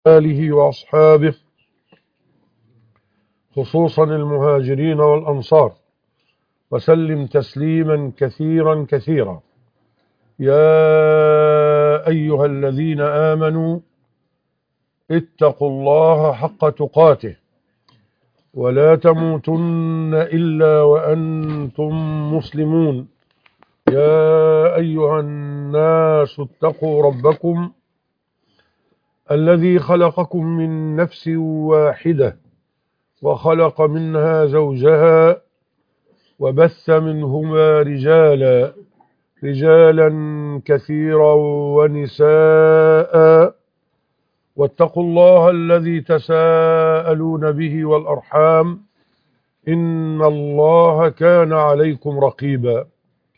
آله وأصحابه خصوصا المهاجرين والأنصار وسلم تسليما كثيرا كثيرا. يا أيها الذين آمنوا اتقوا الله حق تقاته ولا تموتن إلا وأنتم مسلمون. يا أيها الناس اتقوا ربكم الذي خلقكم من نفس واحدة وخلق منها زوجها وبث منهما رجالا كثيرا ونساء، واتقوا الله الذي تساءلون به والأرحام إن الله كان عليكم رقيبا.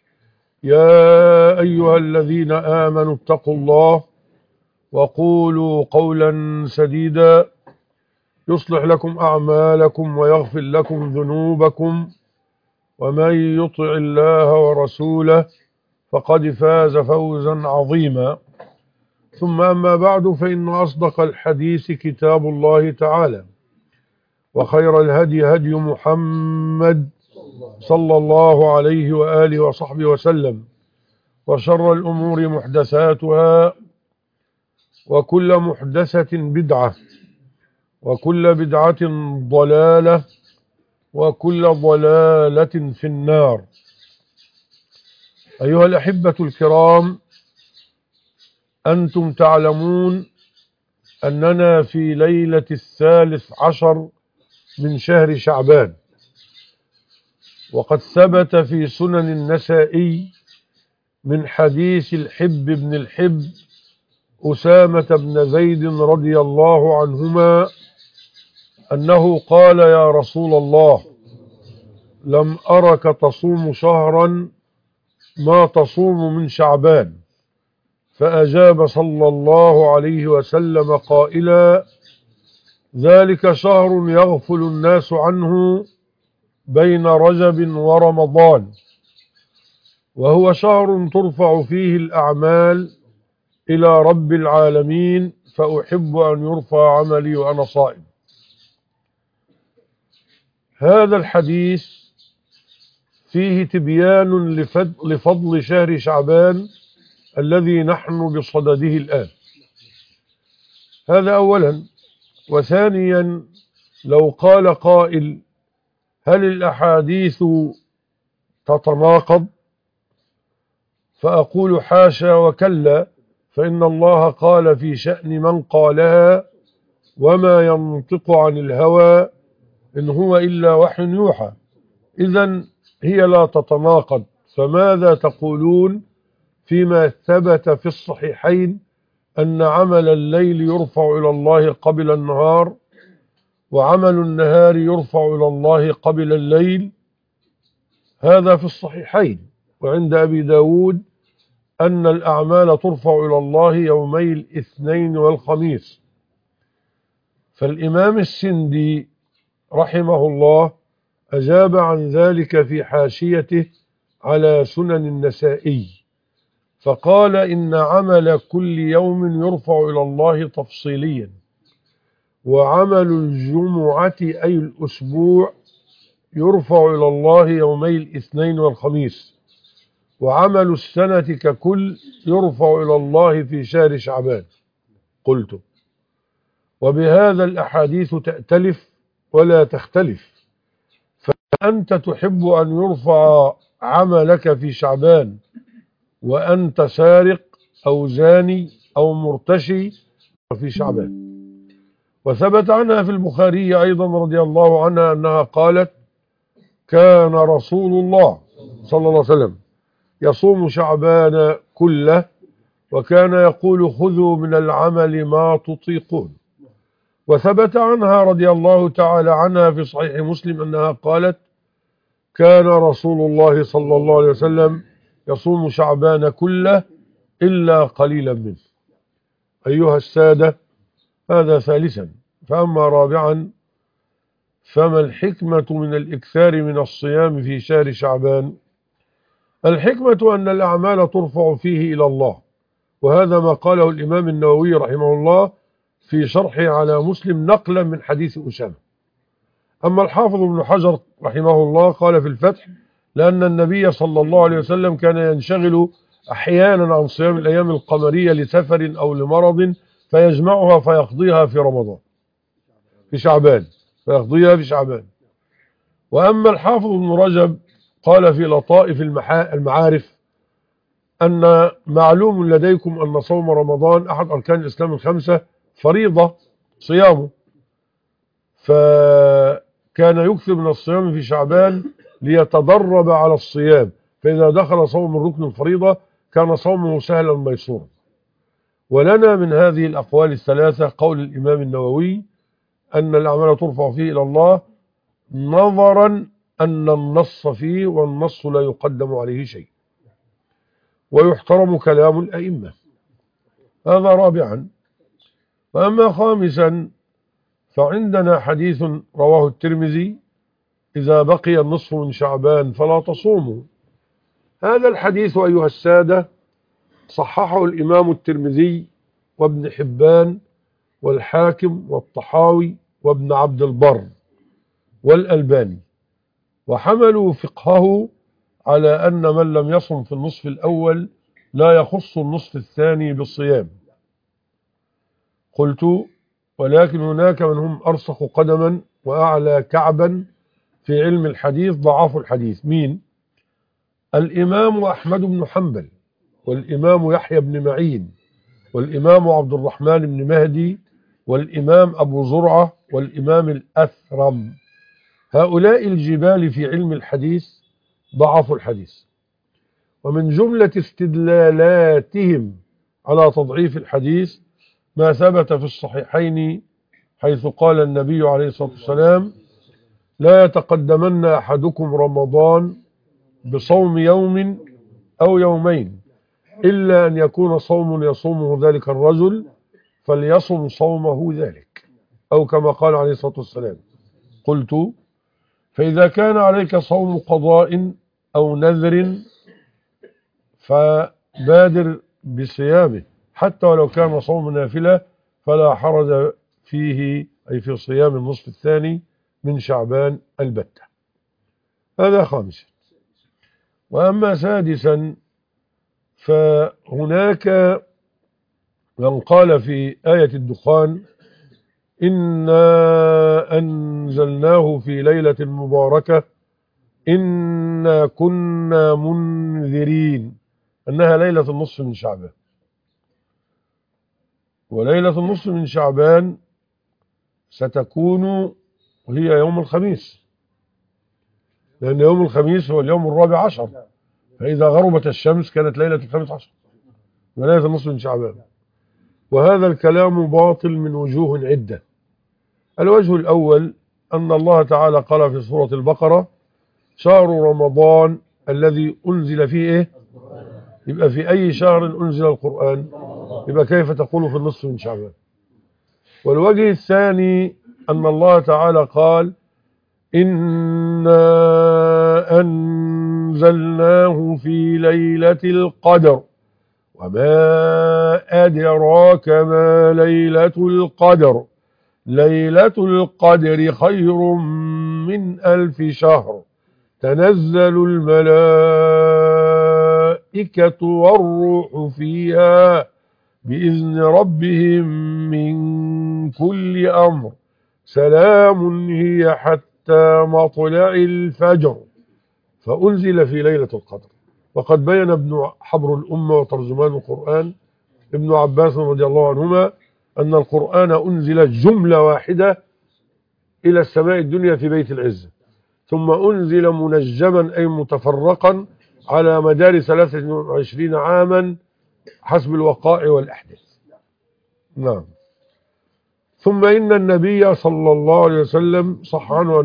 يا أيها الذين آمنوا اتقوا الله وقولوا قولا سديدا يصلح لكم أعمالكم ويغفر لكم ذنوبكم، ومن يطع الله ورسوله فقد فاز فوزا عظيما. ثم أما بعد، فإن أصدق الحديث كتاب الله تعالى، وخير الهدي هدي محمد صلى الله عليه وآله وصحبه وسلم، وشر الأمور محدثاتها، وكل محدثة بدعة، وكل بدعة ضلالة، وكل ضلالة في النار. أيها الأحبة الكرام، أنتم تعلمون أننا في ليلة 13 من شهر شعبان، وقد ثبت في سنن النسائي من حديث الحب بن الحب أسامة بن زيد رضي الله عنهما أنه قال: يا رسول الله، لم أرك تصوم شهرا ما تصوم من شعبان. فأجاب صلى الله عليه وسلم قائلا: ذلك شهر يغفل الناس عنه بين رجب ورمضان، وهو شهر ترفع فيه الأعمال إلى رب العالمين، فأحب أن يرفع عملي وأنا صائم. هذا الحديث فيه تبيان لفضل شهر شعبان الذي نحن بصدده الآن. هذا أولا. وثانيا، لو قال قائل: هل الأحاديث تتناقض؟ فأقول: حاشا وكلا، فإن الله قال في شأن من قالها: وما ينطق عن الهوى إن هو إلا وحي يوحى. إذن هي لا تتناقض. فماذا تقولون فيما ثبت في الصحيحين أن عمل الليل يرفع إلى الله قبل النهار، وعمل النهار يرفع إلى الله قبل الليل؟ هذا في الصحيحين. وعند أبي داود أن الأعمال ترفع إلى الله يومي الاثنين والخميس. فالإمام السندي رحمه الله أجاب عن ذلك في حاشيته على سنن النسائي، فقال: إن عمل كل يوم يرفع إلى الله تفصيليا، وعمل الجمعة أي الأسبوع يرفع إلى الله يومي الاثنين والخميس، وعمل السنة ككل يرفع إلى الله في شهر شعبان. قلت: وبهذا الأحاديث تأتلف ولا تختلف، فأنت تحب أن يرفع عملك في شعبان وأنت سارق أو زاني أو مرتشي في شعبان. وثبت عنها في البخاري أيضا رضي الله عنها أنها قالت: كان رسول الله صلى الله عليه وسلم يصوم شعبان كله، وكان يقول: خذوا من العمل ما تطيقون. وثبت عنها رضي الله تعالى عنها في صحيح مسلم أنها قالت: كان رسول الله صلى الله عليه وسلم يصوم شعبان كله إلا قليلا منه. أيها السادة، هذا ثالثا. فأما رابعا، فما الحكمة من الإكثار من الصيام في شهر شعبان؟ الحكمة أن الأعمال ترفع فيه إلى الله، وهذا ما قاله الإمام النووي رحمه الله في شرحه على مسلم نقلا من حديث أسامة. أما الحافظ ابن حجر رحمه الله قال في الفتح: لأن النبي صلى الله عليه وسلم كان ينشغل أحيانا عن صيام الأيام القمرية لسفر أو لمرض فيجمعها فيقضيها في رمضان، في شعبان، فيقضيها في شعبان. وأما الحافظ ابن رجب قال في لطائف المعارف أن معلوم لديكم أن صوم رمضان أحد أركان الإسلام الخمسة فريضة صيامه، فكان يكثر من الصيام في شعبان ليتدرب على الصيام، فإذا دخل صوم الركن الفريضة كان صومه سهلا ميسورا. ولنا من هذه الأقوال الثلاثة قول الإمام النووي أن الأعمال ترفع فيه إلى الله نظرا أن النص فيه والنص لا يقدم عليه شيء، ويحترم كلام الأئمة. هذا رابعا. وأما خامسا فعندنا حديث رواه الترمذي: إذا بقي النصف من شعبان فلا تصوموا. هذا الحديث أيها السادة صححه الإمام الترمذي وابن حبان والحاكم والطحاوي وابن عبد البر والألباني، وحملوا فقهه على أن من لم يصم في النصف الأول لا يخص النصف الثاني بالصيام. قلت: ولكن هناك من هم أرسخ قدما وأعلى كعبا في علم الحديث ضعاف الحديث. مين؟ الإمام أحمد بن حنبل، والإمام يحيى بن معين، والإمام عبد الرحمن بن مهدي، والإمام أبو زرعة، والإمام الأثرم. هؤلاء الجبال في علم الحديث ضعفوا الحديث. ومن جملة استدلالاتهم على تضعيف الحديث ما ثبت في الصحيحين حيث قال النبي عليه الصلاة والسلام: لا يتقدمن أحدكم رمضان بصوم يوم أو يومين إلا أن يكون صوم يصومه ذلك الرجل فليصم صومه ذلك، أو كما قال عليه الصلاة والسلام. قلت: فإذا كان عليك صوم قضاء أو نذر فبادر بصيامه حتى ولو كان صوم نافلة، فلا حرج فيه، أي في صيام النصف الثاني من شعبان البتة. هذا خامسا. وأما سادسا فهناك من قال في آية الدخان: إنا أنزلناه في ليلة مباركة إنا كنا منذرين، أنها ليلة النصف من شعبان. وليلة النصف من شعبان ستكون هي يوم الخميس، لأن يوم الخميس هو اليوم الرابع عشر، فإذا غربت الشمس كانت ليلة الخامس عشر وليلة النصف من شعبان. وهذا الكلام باطل من وجوه عدة. الوجه الأول أن الله تعالى قال في سورة البقرة: شهر رمضان الذي أنزل فيه إيه؟ يبقى في أي شهر أنزل القرآن؟ يبقى كيف تقول في النصف من شعبان؟ والوجه الثاني أن الله تعالى قال: إنا أنزلناه في ليلة القدر وما أدراك ما ليلة القدر ليلة القدر خير من 1000 شهر تنزل الملائكة والروح فيها بإذن ربهم من كل أمر سلام هي حتى مطلع الفجر. فأنزل في ليلة القدر. وقد بين ابن حبر الأمة وترجمان القرآن ابن عباس رضي الله عنهما أن القرآن أنزل جملة واحدة إلى السماء الدنيا في بيت العزة، ثم أنزل منجما أي متفرقا على مدار 23 عاما حسب الوقائع والأحداث. نعم. ثم إن النبي صلى الله عليه وسلم صح عنه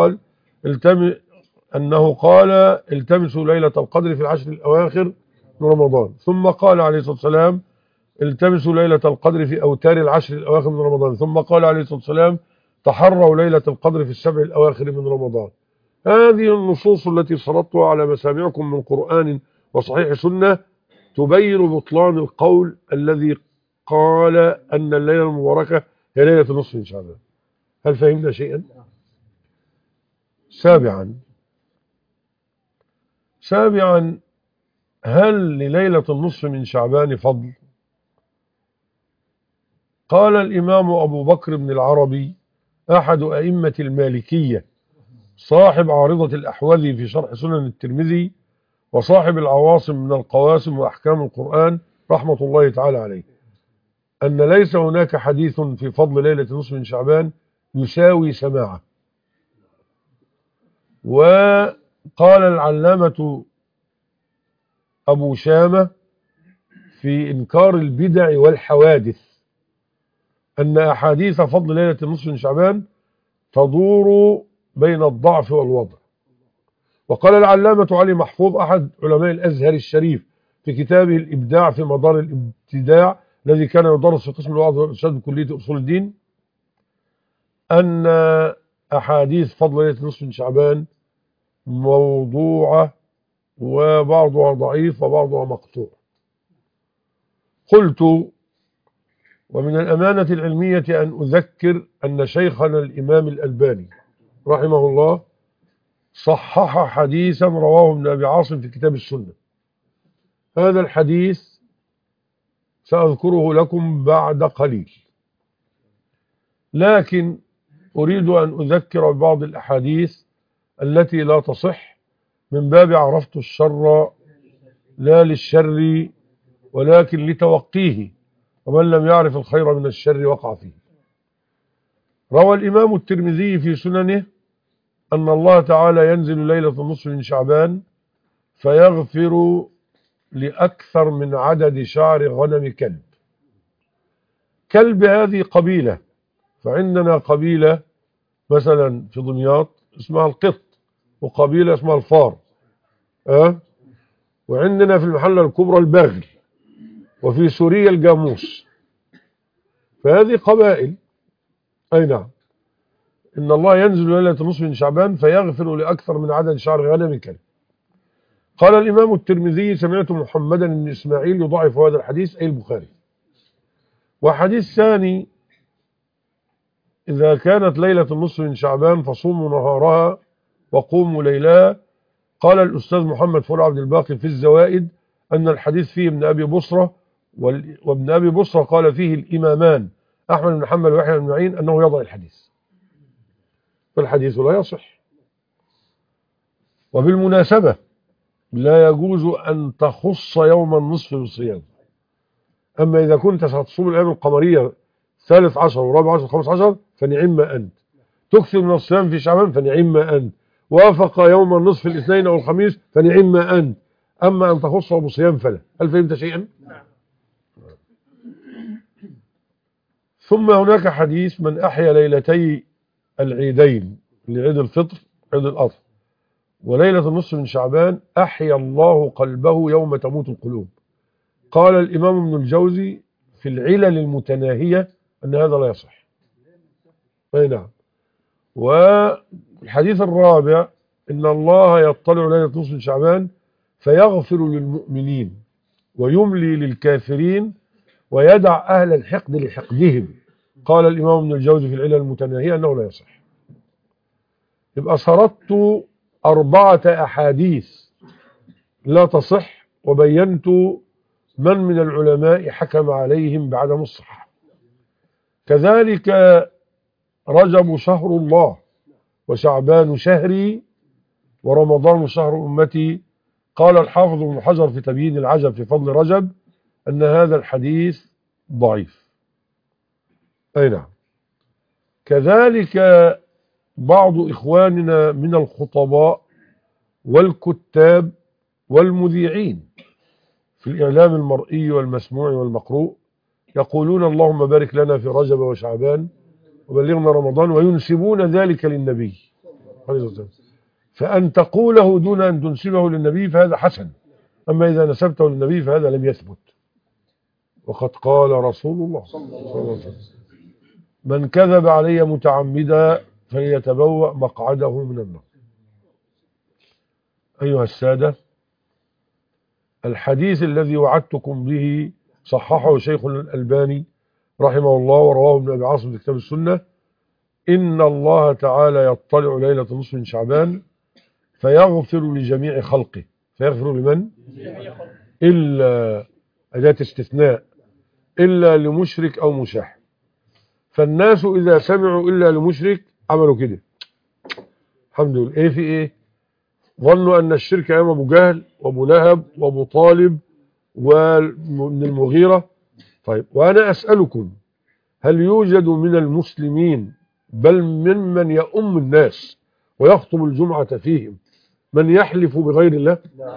أنه قال التمسوا ليلة القدر في العشر الأواخر من رمضان، ثم قال عليه الصلاة والسلام التمسوا ليلة القدر في أوتار العشر الأواخر من رمضان، ثم قال عليه الصلاة والسلام تحروا ليلة القدر في السبع الأواخر من رمضان. هذه النصوص التي سردتها على مسامعكم من قرآن وصحيح سنة تبين بطلان القول الذي قال أن الليلة المباركة هي ليلة النصف من شعبان. هل فهمنا شيئا؟ سابعا، هل لليلة النصف من شعبان فضل؟ قال الإمام أبو بكر بن العربي أحد أئمة المالكية صاحب عارضة الأحوذي في شرح سنن الترمذي وصاحب العواصم من القواسم وأحكام القرآن رحمة الله تعالى عليه، أن ليس هناك حديث في فضل ليلة نصف من شعبان يساوي سماعه. وقال العلامة أبو شامة في إنكار البدع والحوادث أن أحاديث فضل ليلة النصف من شعبان تدور بين الضعف والوضع. وقال العلامة علي محفوظ أحد علماء الأزهر الشريف في كتابه الإبداع في مدار الابتداع الذي كان يدرس في قسم الوعظ والإرشاد بكلية أصول الدين أن أحاديث فضل ليلة النصف من شعبان موضوعة وبعضها ضعيف وبعضها مقطوع. قلت: ومن الأمانة العلمية أن أذكر أن شيخنا الإمام الألباني رحمه الله صحح حديثا رواه ابن أبي عاصم في كتاب السنة. هذا الحديث سأذكره لكم بعد قليل، لكن أريد أن أذكر ببعض الأحاديث التي لا تصح من باب عرفت الشر لا للشر ولكن لتوقيه، ومن لم يعرف الخير من الشر وقع فيه. روى الإمام الترمذي في سننه أن الله تعالى ينزل ليلة النصف من شعبان فيغفر لأكثر من عدد شعر غنم كلب. كلب هذه قبيلة، فعندنا قبيلة مثلا في دمياط اسمها القط، وقبيلة اسمها الفار، وعندنا في المحلة الكبرى البغل، وفي سوريا الجاموس. فهذه قبائل. أي نعم. إن الله ينزل ليلة النصف من شعبان فيغفر لأكثر من عدد شعر غنم كلب. قال الإمام الترمذي: سمعت محمدا بن إسماعيل يضعف هذا الحديث، أي البخاري. وحديث ثاني: إذا كانت ليلة النصف من شعبان فصوموا نهارها وقوموا ليلها. قال الأستاذ محمد فؤاد عبد الباقي في الزوائد أن الحديث فيه ابن أبي بصرة، وابن أبي بصرة قال فيه الإمامان أحمد بن حنبل ويحيى بن معين أنه يضع الحديث، فالحديث لا يصح. وبالمناسبة لا يجوز أن تخص يوم النصف بالصيام. أما إذا كنت ستصوم الأيام القمرية 13 و14 و15 فنعم أنت، تكثر من الصيام في شعبان فنعم أنت، وافق يوم النصف الاثنين أو الخميس فنعم أنت، أما أن تخصه بصيام فلا. هل فهمت شيئا؟ ثم هناك حديث: من أحيا ليلتي العيدين، لعيد الفطر عيد الأضحى وليلة النصف من شعبان، أحيا الله قلبه يوم تموت القلوب. قال الإمام ابن الجوزي في العلل المتناهية أن هذا لا يصح. أي نعم. والحديث الرابع: إن الله يطلع ليلة نصف من شعبان فيغفر للمؤمنين ويملي للكافرين ويدع أهل الحقد لحقدهم. قال الإمام ابن الجوزي في العلل المتناهية أنه لا يصح. يبقى سردت 4 أحاديث لا تصح، وبينت من العلماء حكم عليهم بعدم الصحة. كذلك رجب شهر الله، وشعبان شهري، ورمضان شهر أمتي. قال الحافظ ابن حجر في تبيين العجب في فضل رجب أن هذا الحديث ضعيف. أي نعم. كذلك بعض إخواننا من الخطباء والكتاب والمذيعين في الإعلام المرئي والمسموع والمقروء يقولون اللهم بارك لنا في رجب وشعبان وبلغنا رمضان، وينسبون ذلك للنبي. فأن تقوله دون أن تنسبه للنبي فهذا حسن، أما إذا نسبته للنبي فهذا لم يثبت. وقد قال رسول الله صلى الله عليه وسلم: من كذب علي متعمدا فليتبوأ مقعده من النار. أيها السادة، الحديث الذي وعدتكم به صححه شيخنا الألباني رحمه الله ورواه ابن أبي عاصم في كتاب السنة: إن الله تعالى يطلع ليلة نصف من شعبان فيغفر لجميع خلقه. فيغفر لمن؟ إلا، أداة استثناء، إلا لمشرك أو مشاح. فالناس إذا سمعوا إلا لمشرك عملوا كده، الحمد لله. إيه في إيه؟ ظنوا أن الشرك أيام أبو جهل وأبو لهب وأبو طالب وابن المغيرة. طيب، وأنا أسألكم: هل يوجد من المسلمين بل ممن يؤم الناس ويخطب الجمعة فيهم من يحلف بغير الله؟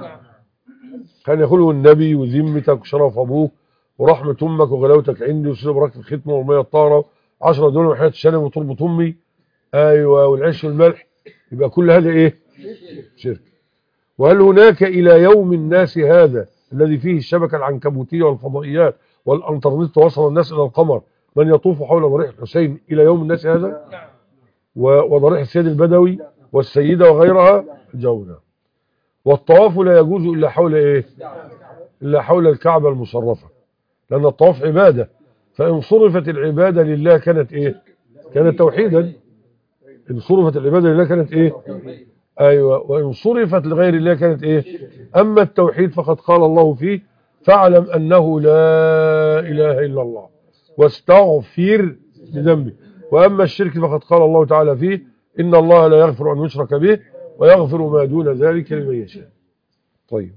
كان يقوله النبي وذمتك وشرف أبوك ورحمة أمك وغلاوتك عندي وسلم براك الختمة والمية الطاهرة 10 دول وحياة الشنب وتربط أمي، أيوة، والعيش والملح. يبقى كل هذا إيه؟ شرك. وهل هناك إلى يوم الناس هذا الذي فيه الشبكة العنكبوتية والفضائيات والأنترنت وصل الناس إلى القمر من يطوف حول ضريح الحسين إلى يوم الناس هذا؟ وضريح السيد البدوي والسيدة وغيرها؟ جونا. والطواف لا يجوز إلا حول إيه؟ إلا حول الكعبة المشرفة، لأن الطواف عبادة، فإن صرفت العبادة لله كانت إيه؟ كانت توحيدا. إن صرفت العبادة لله كانت إيه؟ أيوة. وإن صرفت لغير الله كانت إيه؟ أما التوحيد فقد قال الله فيه: فاعلم أنه لا إله إلا الله واستغفر لذنبك. وأما الشرك فقد قال الله تعالى فيه: إن الله لا يغفر أن يشرك به ويغفر ما دون ذلك لمن يشاء. طيب،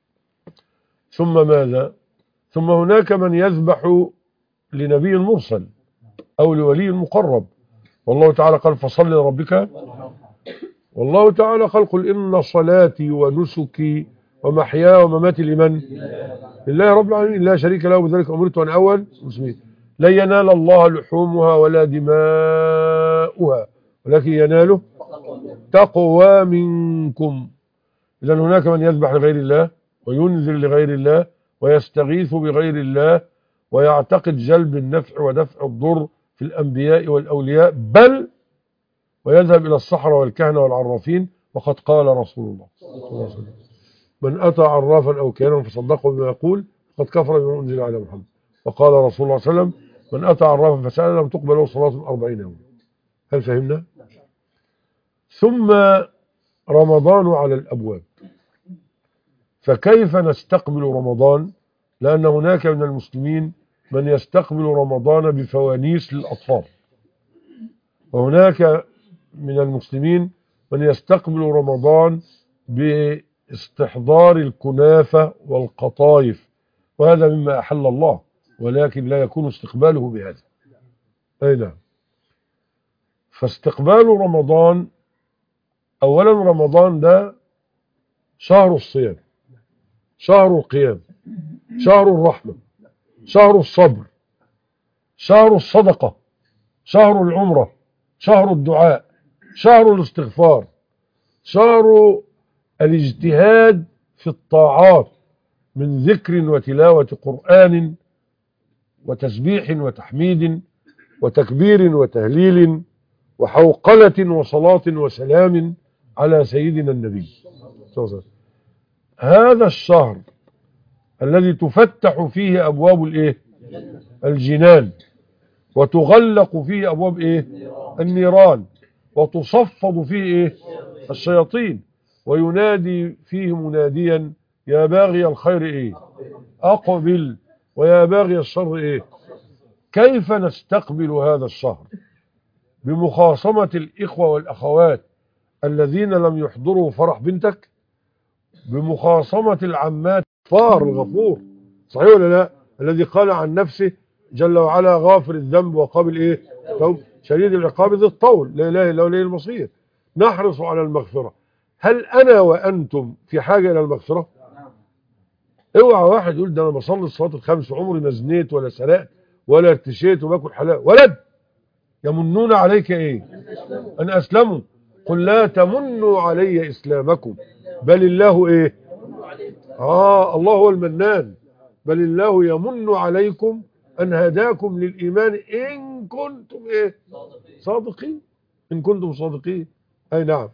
ثم ماذا؟ ثم هناك من يذبح لنبي مرسل أو لولي مقرب، والله تعالى قال: فصل لربك. والله تعالى قال: قل إن صلاتي ونسكي ومحياي ومماتي لمن؟ لله رب العالمين لا شريك له، بذلك أمرت وأنا أول مسلمين. لن ينال الله لحومها ولا دماؤها ولكن يناله تقوى منكم. إذا هناك من يذبح لغير الله وينذر لغير الله ويستغيث بغير الله ويعتقد جلب النفع ودفع الضر في الأنبياء والأولياء، بل ويذهب إلى الصحراء والكهنة والعرافين. وقد قال رسول الله صلى الله عليه وسلم: من أتى عرافا أو كاهنا فصدقه بما يقول فقد كفر بما أنزل على محمد. وقال رسول الله صلى الله عليه وسلم: من أتى عرافا فسأل لم تقبل له صلاة 40 يوما. هل فهمنا؟ ثم رمضان على الأبواب، فكيف نستقبل رمضان؟ لأن هناك من المسلمين من يستقبل رمضان بفوانيس للأطفال، وهناك من المسلمين من يستقبل رمضان باستحضار الكنافة والقطايف، وهذا مما أحل الله، ولكن لا يكون استقباله بهذا. أي نعم. فاستقبال رمضان، أولا رمضان ده شهر الصيام، شهر القيام، شهر الرحمة، شهر الصبر، شهر الصدقة، شهر العمرة، شهر الدعاء، شهر الاستغفار، شهر الاجتهاد في الطاعات من ذكر وتلاوة قرآن وتسبيح وتحميد وتكبير وتهليل وحوقلة وصلاة وسلام على سيدنا النبي صلى الله عليه وسلم. هذا الشهر الذي تفتح فيه أبواب الإيه؟ الجنان، وتغلق فيه أبواب إيه؟ النيران، وتصفد فيه إيه؟ الشياطين، وينادي فيه مناديا: يا باغي الخير إيه؟ أقبل، ويا باغي الشر إيه؟ كيف نستقبل هذا الشهر؟ بمخاصمة الإخوة والأخوات الذين لم يحضروا فرح بنتك، بمخاصمة العمات فار الغفور، صحيح ولا لا؟ الذي قال عن نفسه جل وعلا: غافر الذنب وقابل إيه؟ شديد العقاب ذي الطول، لا إله إلا هو إليه المصير. نحرص على المغفرة. هل أنا وأنتم في حاجة إلى المغفرة؟ اوعى واحد يقول: ده أنا بصلي الصلاة الخمس عمري ما زنيت ولا سرقت ولا ارتشيت وباكل حلال. ولد يمنون عليك إيه؟ أن أسلموا. قل لا تمنوا علي إسلامكم بل الله إيه؟ الله هو المنان. بل الله يمن عليكم أن هداكم للإيمان إن كنتم إيه؟ صادقين. إن كنتم صادقين. أي نعم.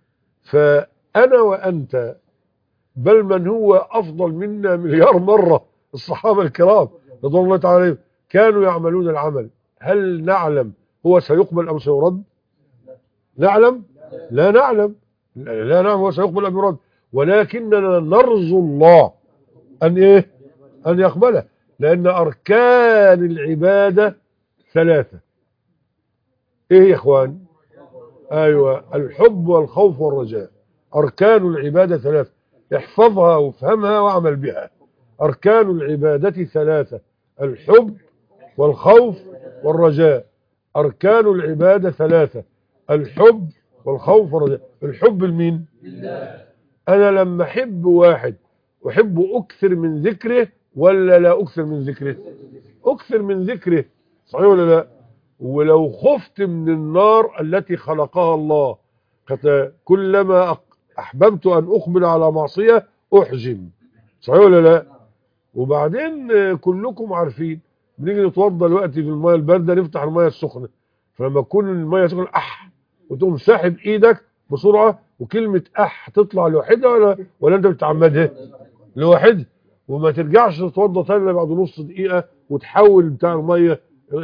فأنا وأنت، بل من هو أفضل منا مليار مرة، الصحابة الكرام رضوان الله تعالى عليهم كانوا يعملون العمل، هل نعلم هو سيقبل أم سيرد؟ نعلم؟ لا نعلم، لا نعلم هو سيقبل أم يرد، ولكننا نرجو الله أن إيه؟ أن يقبله، لأن أركان العبادة ثلاثة. إيه يا إخوان؟ أيوة، الحب والخوف والرجاء، أركان العبادة ثلاثة، احفظها وافهمها واعمل بها. أركان العبادة ثلاثة: الحب والخوف والرجاء. أركان العبادة ثلاثة: الحب والخوف والرجاء. الحب لمين؟ أنا لما أحب واحد أحب أكثر من ذكره ولا لا أكثر من ذكره؟ أكثر من ذكره، صحيح ولا لا؟ ولو خفت من النار التي خلقها الله كلما أحببت أن أقبل على معصية أحجم، صحيح ولا لا؟ وبعدين كلكم عارفين بنيجي نتوضى دلوقتي في المية الباردة نفتح المية السخنة، فلما تكون المية سخنة وتقوم ساحب ايدك بسرعة وكلمة تطلع لوحدها ولا انت بتعمدها لوحدها، وما ترجعش تتوضى تاني بعد نص دقيقة وتحول بتاع المية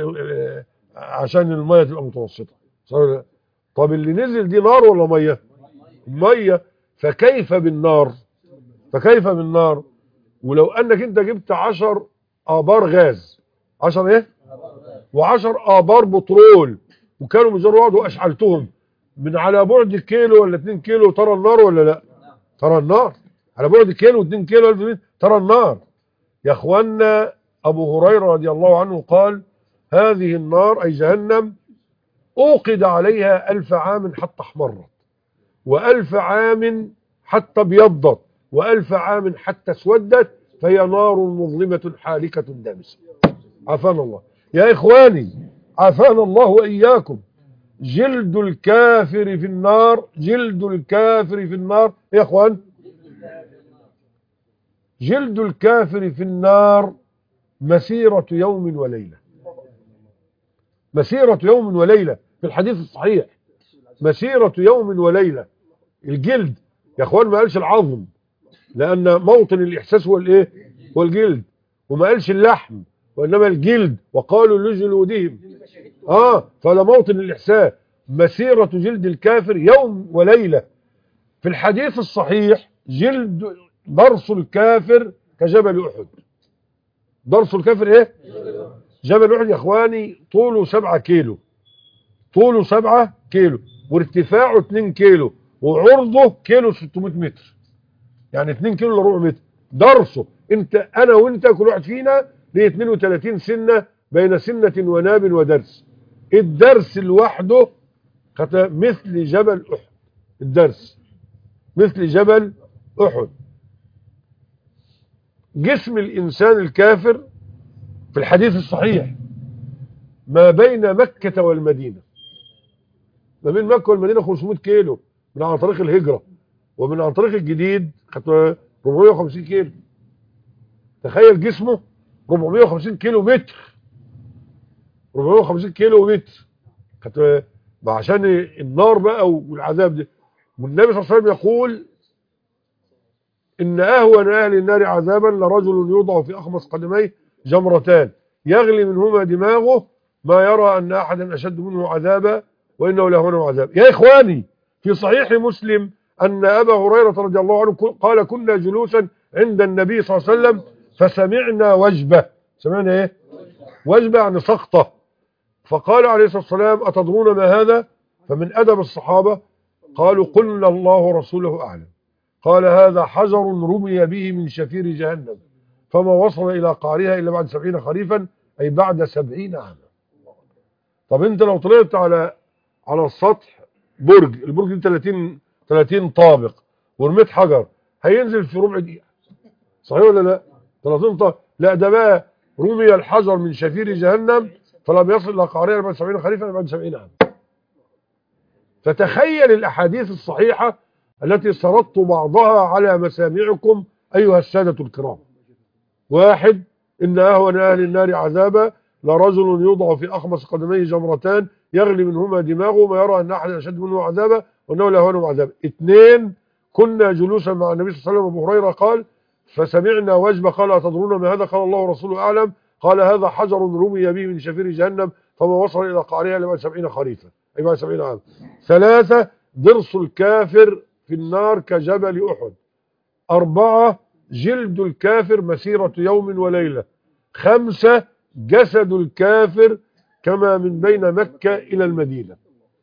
عشان المية تبقى متوسطة، صح ولا لا؟ طب اللي نزل دي نار ولا مية؟ مية. فكيف بالنار؟ فكيف بالنار؟ ولو انك انت جبت 10 آبار غاز، 10 ايه؟ و10 آبار بترول وكانوا ميزان واحد واشعلتهم من على بعد كيلو ولا 2 كيلو، ترى النار ولا لا؟ ترى النار على بعد كيلو 2 كيلو ترى النار. يا اخوانا، ابو هريرة رضي الله عنه قال: هذه النار أي جهنم أوقد عليها 1000 عام حتى احمرت، و1000 عام حتى ابيضت، و1000 عام حتى اسودت، فهي نار مظلمة حالكة دامسة. عافانا الله يا إخواني، عافانا الله وإياكم. جلد الكافر في النار، جلد الكافر في النار يا إخوان، جلد الكافر في النار مسيرة يوم وليلة، مسيرة يوم وليلة في الحديث الصحيح، مسيرة يوم وليلة. الجلد يا اخوان، ما قالش العظم، لان موطن الاحساس هو الايه؟ هو الجلد، وما قالش اللحم وانما الجلد، وقالوا لجلودهم فلا موطن الاحساس. مسيرة جلد الكافر يوم وليلة. في الحديث الصحيح جلد ضرس الكافر كجبل احد. ضرس الكافر ايه؟ جبل احد يا اخواني، طوله 7 كيلو، طوله 7 كيلو وارتفاعه 2 كيلو وعرضه كيلو 600 متر، يعني 2 كيلو الا ربع متر. درسه انا وانت كل واحد فينا ليه 32 سنه بين سنه وناب ودرس. الدرس لوحده مثل جبل احد، الدرس مثل جبل احد. جسم الانسان الكافر في الحديث الصحيح ما بين مكة والمدينة، ما بين مكة والمدينة 500 كيلو من عن طريق الهجرة، ومن عن طريق الجديد 450 كيلو. تخيل جسمه 450 كيلو متر، 450 كيلو متر عشان النار بقى والعذاب ده. والنبي صلى الله عليه وسلم يقول: إن أهون أهل النار عذابا لرجل يوضع في أخمص قدميه جمرتان يغلي منهما دماغه ما يرى أن أحدا أشد منه عذابا وإنه لهون عذاب. يا إخواني، في صحيح مسلم أن أبا هريرة رضي الله عنه قال: كنا جلوسا عند النبي صلى الله عليه وسلم فسمعنا وجبة. سمعنا إيه؟ وجبة يعني سقطة. فقال عليه الصلاة والسلام: أتدرون ما هذا؟ فمن أدب الصحابة قالوا: قلنا الله ورسوله أعلم. قال: هذا حجر رمي به من شفير جهنم فما وصل إلى قعرها إلا بعد 70 خريفا، أي بعد 70 عاما. طب أنت لو طلعت على السطح برج، البرج دي 30 طابق، ورميت حجر هينزل في ربع دقيقة، صحيح ولا لا؟ 30 طابق. لا، ده بقى رمي الحجر من شفير جهنم فلم يصل إلى قعرها إلا بعد 70 خريفا، بعد 70 عاما. فتخيل الأحاديث الصحيحة التي سردت بعضها على مسامعكم أيها السادة الكرام. 1: إن أهون أهل النار عذابا لرجل يوضع في أخمص قدميه جمرتان يغلي منهما دماغه ما يرى أن أحد أشد منه عذابا وأنه لهون عذابا. 2: كنا جلوسا مع النبي صلى الله عليه وسلم، أبو هريرة قال: فسمعنا وجبة قال: أتدرون ما هذا؟ قال: الله ورسوله أعلم. قال هذا حجر رمي به من شفير جهنم فما وصل إلى قعرها إلا بعد 70 خريفا، أي بعد 70 عام. 3 ضرس الكافر في النار كجبل أحد. 4 جلد الكافر مسيرة يوم وليلة. 5 جسد الكافر كما من بين مكة إلى المدينة.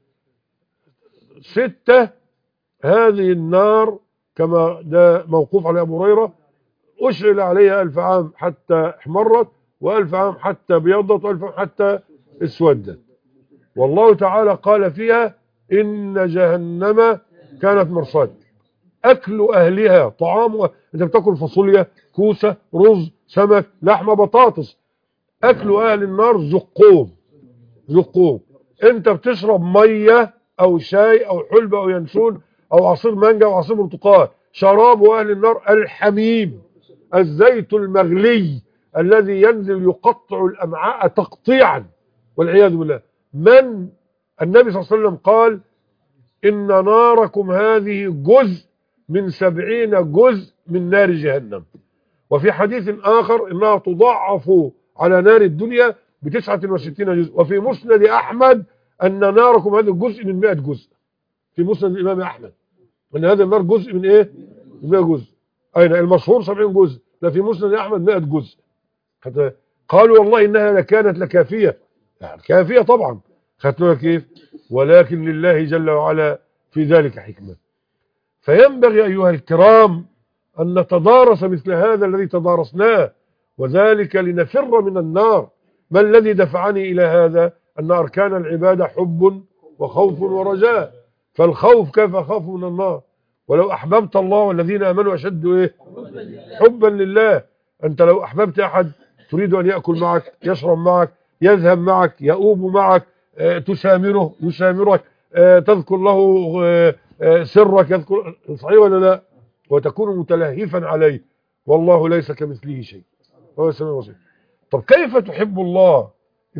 6 هذه النار كما ده موقوف على أبو هريرة أشعل عليها 1000 عام حتى احمرت، و1000 عام حتى ابيضت، و1000 عام حتى اسودت. والله تعالى قال فيها إن جهنم كانت مرصاد. أكل أهلها طعام أنت بتاكل فاصوليا، كوسة، رز، سمك، لحمة، بطاطس. أكل أهل النار زقوم. زقوم. أنت بتشرب مية أو شاي أو حلب أو ينسون أو عصير مانجا أو عصير برتقال. شراب أهل النار الحميم، الزيت المغلي الذي ينزل يقطع الأمعاء تقطيعا والعياذ بالله. من النبي صلى الله عليه وسلم قال إن ناركم هذه جزء من 70 جزء من نار جهنم. وفي حديث آخر إنها تضاعف على نار الدنيا ب69 جزء. وفي مسند أحمد أن ناركم هذه جزء من 100 جزء. في مسند الإمام أحمد أن هذه النار جزء من إيه؟ من 100 جزء. أين المشهور 70 جزء، لا في مسند أحمد 100 جزء. قالوا والله إنها لكانت لكافية. يعني كافية طبعا. خدتوها كيف؟ ولكن لله جل وعلا في ذلك حكمة. فينبغي أيها الكرام أن نتدارس مثل هذا الذي تدارسناه، وذلك لنفر من النار. ما الذي دفعني إلى هذا؟ أن أركان العبادة حب وخوف ورجاء. فالخوف كيف أخاف من النار؟ ولو أحببت الله والذين آمنوا أشد إيه؟ حبا لله. أنت لو أحببت أحد تريد أن يأكل معك، يشرب معك، يذهب معك، يؤوب معك، تسامره يسامرك، تذكر له سرك يذكر، صحيح ولا لا؟ وتكون متلهفا عليه والله ليس كمثله شيء وهو السميع البصير. طب كيف تحب الله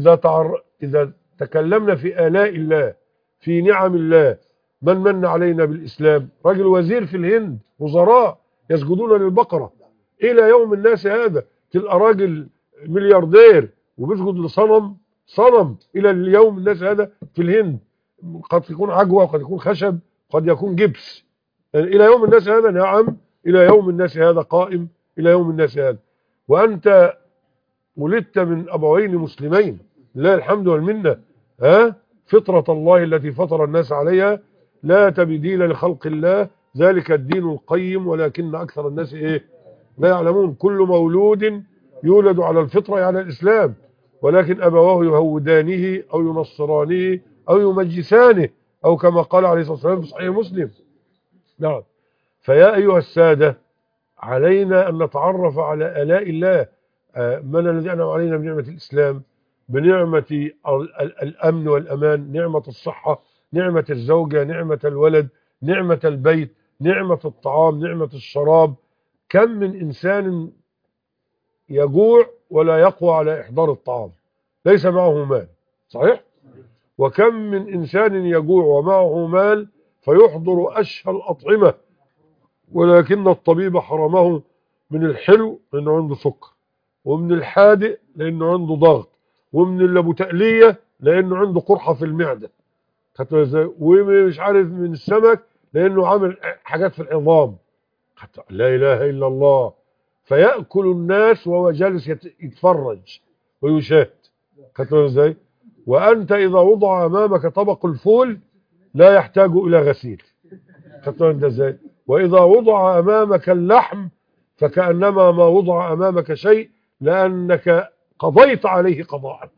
إذا تكلمنا في آلاء الله، في نعم الله؟ من علينا بالإسلام؟ رجل وزير في الهند، وزراء يسجدون للبقرة إلى يوم الناس هذا. تلقى راجل ملياردير وبيسجد صنم إلى اليوم الناس هذا في الهند. قد يكون عجوة وقد يكون خشب قد يكون جبس. يعني إلى يوم الناس هذا، نعم إلى يوم الناس هذا قائم إلى يوم الناس هذا. وأنت ولدت من أبوين مسلمين لله الحمد والمنة. فطرة الله التي فطر الناس عليها لا تبديل لخلق الله، ذلك الدين القيم ولكن أكثر الناس لا يعلمون. كل مولود يولد على الفطرة على الإسلام، ولكن أبواه يهودانه أو ينصرانه أو يمجسانه، أو كما قال عليه الصلاة والسلام في صحيح مسلم. نعم. فيا أيها السادة، علينا أن نتعرف على آلاء الله. من الذي أنعم علينا بنعمة الإسلام، بنعمة الأمن والأمان، نعمة الصحة، نعمة الزوجة، نعمة الولد، نعمة البيت، نعمة الطعام، نعمة الشراب. كم من إنسان يجوع ولا يقوى على إحضار الطعام، ليس معه مال، صحيح؟ وكم من إنسان يجوع ومعه مال فيحضر أشهى الأطعمة، ولكن الطبيب حرمه من الحلو لأنه عنده سكر، ومن الحادق لأنه عنده ضغط، ومن الأبو تقلية لأنه عنده قرحة في المعدة، ومش عارف من السمك لأنه عامل حاجات في العظام. لا إله إلا الله. فيأكل الناس وهو جالس يتفرج ويشاهد. ازاي؟ وأنت إذا وضع أمامك طبق الفول لا يحتاج إلى غسيل. ازاي؟ وإذا وضع أمامك اللحم فكأنما ما وضع أمامك شيء، لأنك قضيت عليه قضاء.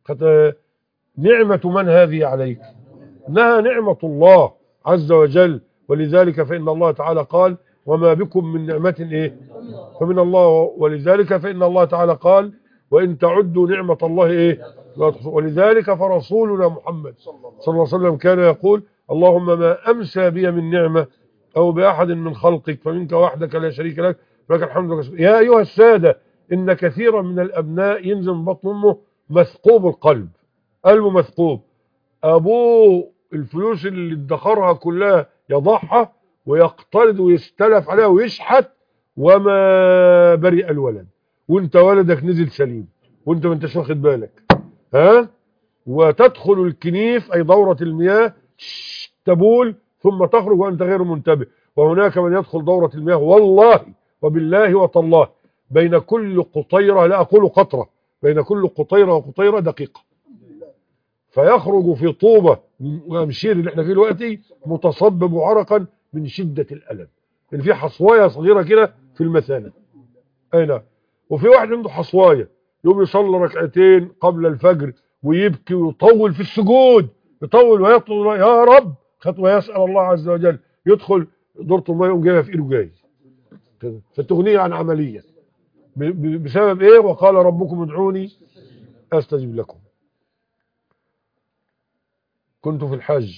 نعمة من هذه عليك؟ إنها نعمة الله عز وجل. ولذلك فإن الله تعالى قال وما بكم من نعمة فمن الله. ولذلك فإن الله تعالى قال وإن تعدوا نعمة الله لا تحصوها. ولذلك فرسولنا محمد صلى الله عليه وسلم كان يقول اللهم ما أمسى بي من نعمة أو بأحد من خلقك فمنك وحدك لا شريك لك لك الحمد. يا أيها السادة، إن كثيرا من الأبناء ينزل من بطن أمه مثقوب القلب، قلبه مثقوب. أبوه الفلوس اللي ادخرها كلها يضعها ويقترض ويستلف عليها ويشحت، وما برئ الولد، وانت ولدك نزل سليم وانت ما انتش واخد بالك، ها، وتدخل الكنيف أي دورة المياه تبول ثم تخرج وأنت غير منتبه. وهناك من يدخل دورة المياه والله وبالله وتالله بين كل قطيرة، لا أقول قطرة، بين كل قطيرة وقطيرة دقيقة، فيخرج في طوبة وامشير اللي احنا فيه دلوقتي متصبب عرقا من شدة الألم. يعني في حصواية صغيرة كده في المثانة، أي نعم. وفي واحد عنده حصواية يقوم يصلي ركعتين قبل الفجر ويبكي ويطول في السجود، يطول ويطول يا رب خطوة يسأل الله عز وجل، يدخل دورة الماء يقوم جايبها في ايده جاي كده، فتغنيه عن عملية بسبب ايه؟ وقال ربكم ادعوني استجب لكم. كنت في الحج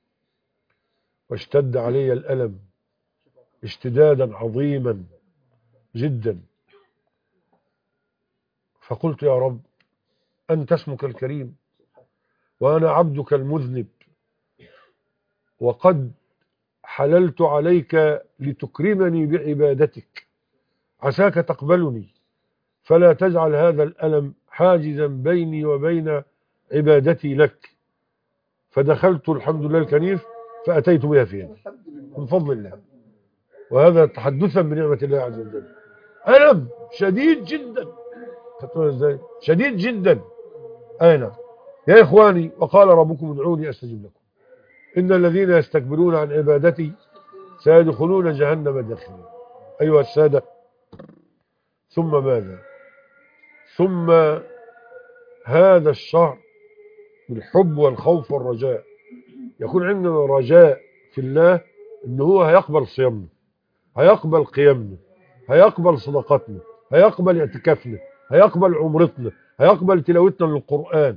واشتد علي الألم اشتدادا عظيما جدا، فقلت يا رب أنت اسمك الكريم وأنا عبدك المذنب، وقد حللت عليك لتكرمني بعبادتك، عساك تقبلني فلا تجعل هذا الألم حاجزا بيني وبين عبادتي لك. فدخلت الحمد لله الكنيف فأتيت بها في يدي من فضل الله، وهذا تحدثا بنعمة الله عز وجل. ألم شديد جدا، ازاي شديد جدا، أين يا إخواني؟ وقال ربكم ادعوني أستجب لكم، إن الذين يستكبرون عن عبادتي سيدخلون جهنم داخلين. أيها السادة، ثم ماذا؟ ثم هذا الشهر بالحب والخوف والرجاء يكون عندنا رجاء في الله إن هو هيقبل صيامنا، هيقبل قيامنا، هيقبل صدقاتنا، هيقبل اعتكافنا، هيقبل عمرتنا، هيقبل تلاوتنا للقرآن،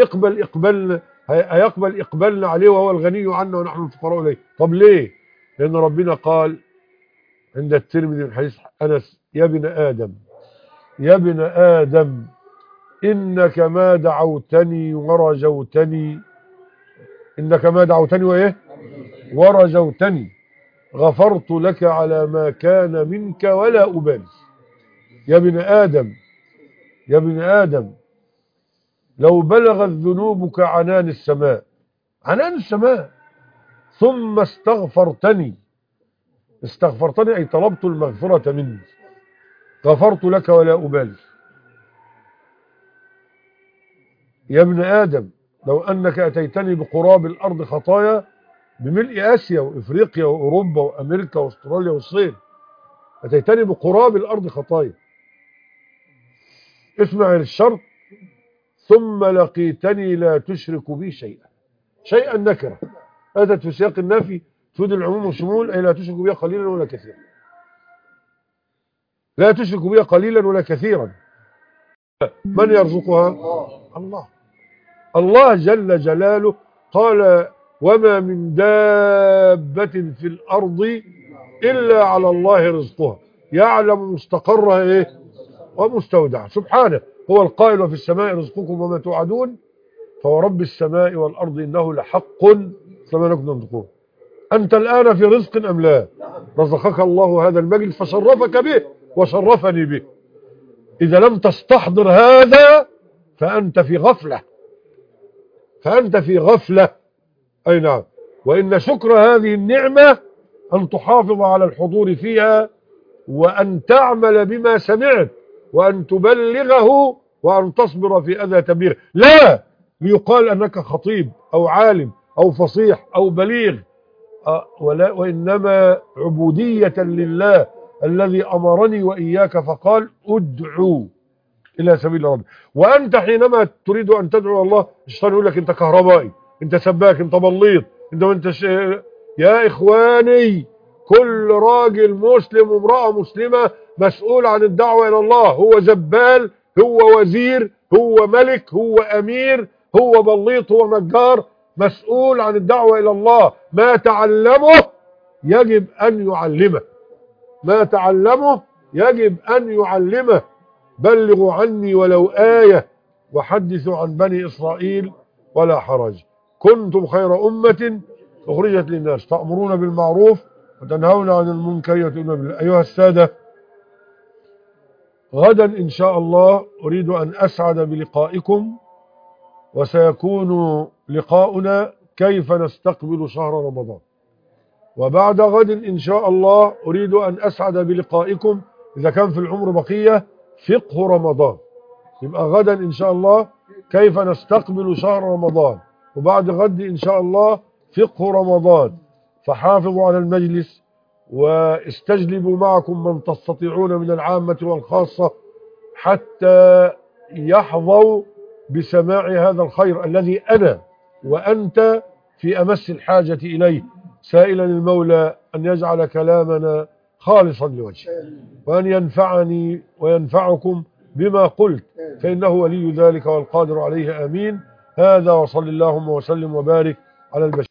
هيقبل إقبالنا عليه وهو الغني عنا ونحن الفقراء إليه. طب ليه؟ لأن ربنا قال عند الترمذي من حديث أنس يا ابن آدم يا ابن آدم إنك ما دعوتني ورجوتني، إنك ما دعوتني وإيه ورجوتني غفرت لك على ما كان منك ولا أبالي. يا ابن آدم يا ابن آدم لو بلغت ذنوبك عنان السماء، عنان السماء، ثم استغفرتني أي طلبت المغفرة مني، غفرت لك ولا أبالي. يا ابن آدم لو أنك أتيتني بقراب الأرض خطايا، بملء آسيا وإفريقيا وأوروبا وأمريكا وأستراليا والصين، أتيتني بقراب الأرض خطايا، اسمع الشرط، ثم لقيتني لا تشرك بي شيئا نكرة أتت في سياق النفي تفيد العموم والشمول، أي لا تشرك بي قليلا ولا كثيرا، لا تشرك بي قليلا ولا كثيرا. من يرزقها؟ الله. الله جل جلاله قال وما من دابة في الأرض إلا على الله رزقها يعلم مستقرها إيه ومستودعها. سبحانه هو القائل وفي السماء رزقكم وما توعدون فورب السماء والأرض إنه لحق كما لكم تنطقون. أنت الآن في رزق أم لا؟ رزقك الله هذا المجلس فشرفك به وشرفني به. إذا لم تستحضر هذا فأنت في غفلة، فأنت في غفلة. أي نعم. وإن شكر هذه النعمة أن تحافظ على الحضور فيها، وأن تعمل بما سمعت، وأن تبلغه، وأن تصبر في أذى تبليغه، لا ليقال أنك خطيب أو عالم أو فصيح أو بليغ، وإنما عبودية لله الذي أمرني وإياك فقال ادعوا إلى سبيل ربك. وأنت حينما تريد أن تدعو الله الشيطان يقول لك أنت كهربائي، أنت سباك، أنت بليط، يا إخواني كل راجل مسلم وامرأة مسلمة مسؤول عن الدعوة إلى الله، هو زبال، هو وزير، هو ملك، هو أمير، هو بليط، هو نجار، مسؤول عن الدعوة إلى الله. ما تعلمه يجب أن يعلمه، ما تعلمه يجب أن يعلمه. بلغوا عني ولو آية وحدثوا عن بني إسرائيل ولا حرج. كنتم خير أمة أخرجت للناس تأمرون بالمعروف وتنهون عن المنكر وتؤمنون بالله. أيها السادة، غدا إن شاء الله أريد أن أسعد بلقائكم، وسيكون لقاؤنا كيف نستقبل شهر رمضان. وبعد غد إن شاء الله أريد أن أسعد بلقائكم إذا كان في العمر بقية فقه رمضان. يبقى غدا إن شاء الله كيف نستقبل شهر رمضان، وبعد غد إن شاء الله فقه رمضان. فحافظوا على المجلس، واستجلبوا معكم من تستطيعون من العامة والخاصة حتى يحظوا بسماع هذا الخير الذي أنا وأنت في أمس الحاجة إليه، سائلا المولى أن يجعل كلامنا خالصا لوجهه، وأن ينفعني وينفعكم بما قلت، فإنه ولي ذلك والقادر عليه. آمين. هذا وصل اللهم وسلم وبارك على البشر.